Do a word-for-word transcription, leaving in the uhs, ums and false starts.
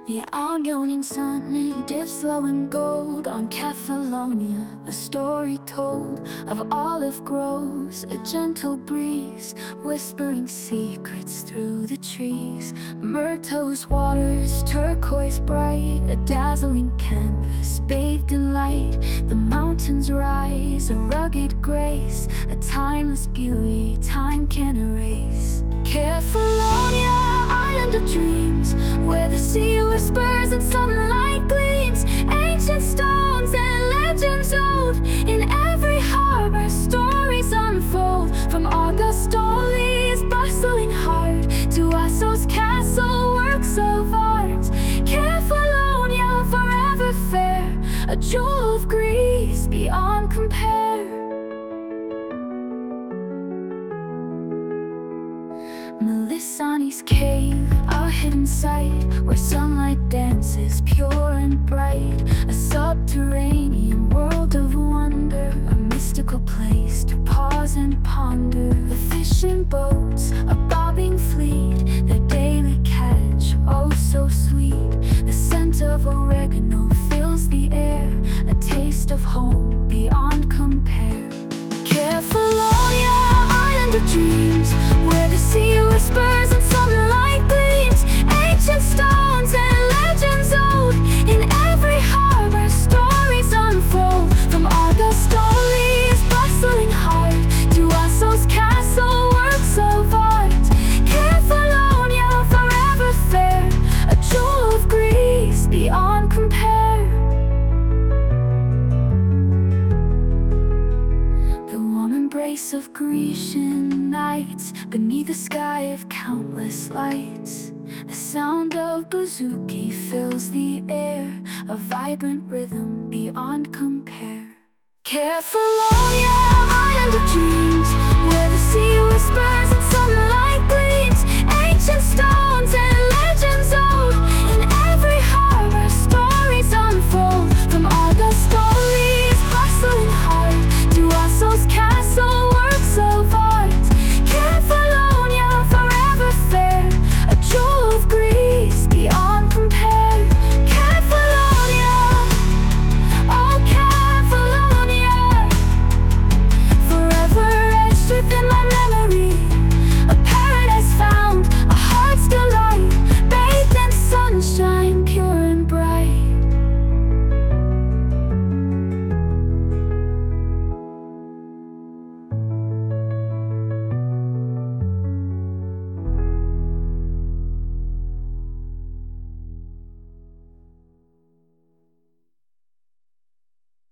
The Argonian sun dips low in gold on Catalonia, a story told of olive groves, a gentle breeze whispering secrets through the trees. Myrto's waters, turquoise bright, a dazzling canvas bathed in light. The mountains rise, a rugged grace, a timeless beauty time can erase. Kefalonia, island of dreams, where the sea whispers and sunlight gleams. Ancient stones and legends old, in every harbor stories unfold. From Augustoli's bustling heart to Assos castle works of art. Kefalonia, forever fair, a jewel of Greece beyond compare. Melissane's cave, a hidden site where sunlight dances pure and bright. A subterranean world of wonder, a mystical place to pause and ponder. The fishing boats, a bobbing fleet, their daily catch, oh so sweet. The scent of oregano fills the air, a taste of home beyond compare. Kefalonia, island of dreams, where the sea whispers and sunlight gleams. Ancient stones and legends old, in every harbor stories unfold. From Augustoli's bustling heart to Assos castle works of art. Kefalonia, forever fair, a jewel of Greece beyond compare. The warm embrace of Grecian nights, beneath a sky of countless lights. The sound of bouzouki fills the air, a vibrant rhythm beyond compare. Kefalonia, island of dreams,